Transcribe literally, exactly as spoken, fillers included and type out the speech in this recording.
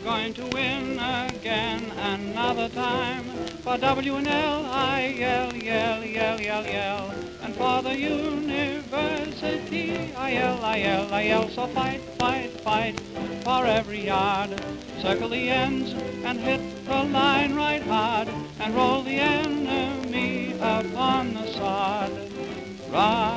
going to win again another time. For W and L, I yell, yell, yell, yell, yell. And for the university, I yell, I yell, I yell. So fight, fight, fight for every yard. Circle the ends and hit the line right hard. And roll the enemy upon the sod. Run.